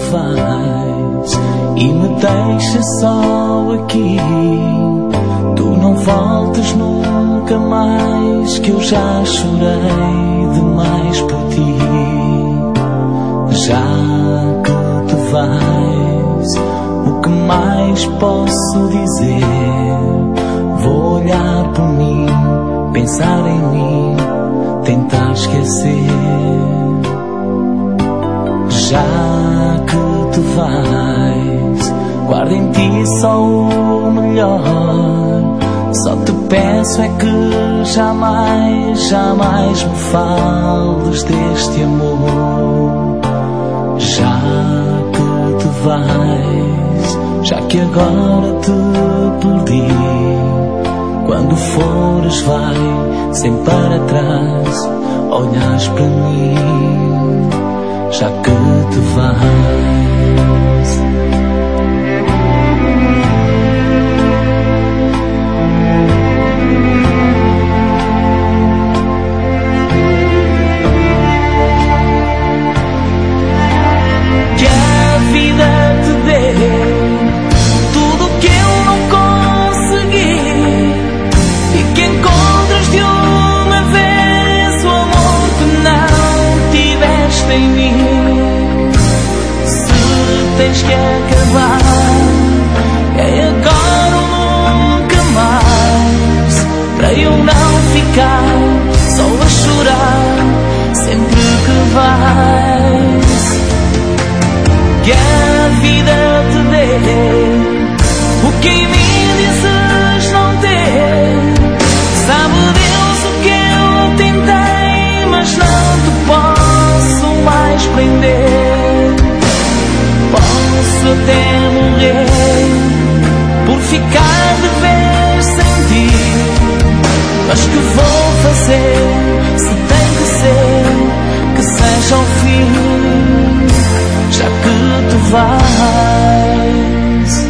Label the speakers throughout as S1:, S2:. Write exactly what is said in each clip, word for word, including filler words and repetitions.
S1: vais e me deixas só aqui. Tu não voltas nunca mais, que eu já chorei demais por ti. Já que tu vais, o que mais posso dizer? Vou olhar por mim, pensar em mim, tentar esquecer. Já que tu vais, guarda em ti só o melhor. Só te peço é que jamais, jamais me fales deste amor. Já que tu vais, já que agora te perdi, quando fores vai, sem para trás, olhas para mim. Já que tu vais, que a vida te dê tudo que eu não consegui, e que encontres de uma vez o amor que não tiveste em mim. Tens que acabar, é agora ou nunca mais, para eu não ficar só a chorar sempre que vais. Que a vida te dê o que em mim dizes não ter. Sabe Deus o que eu tentei, mas não te posso mais prender. Posso até morrer por ficar de vez sem ti, mas que vou fazer se tem que ser, que seja o fim, já que tu vais.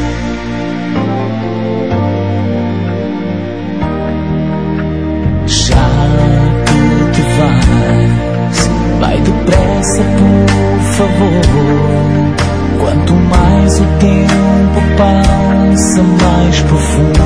S1: Já que tu vais, vai depressa por favor. Quanto mais o tempo passa, mais profundo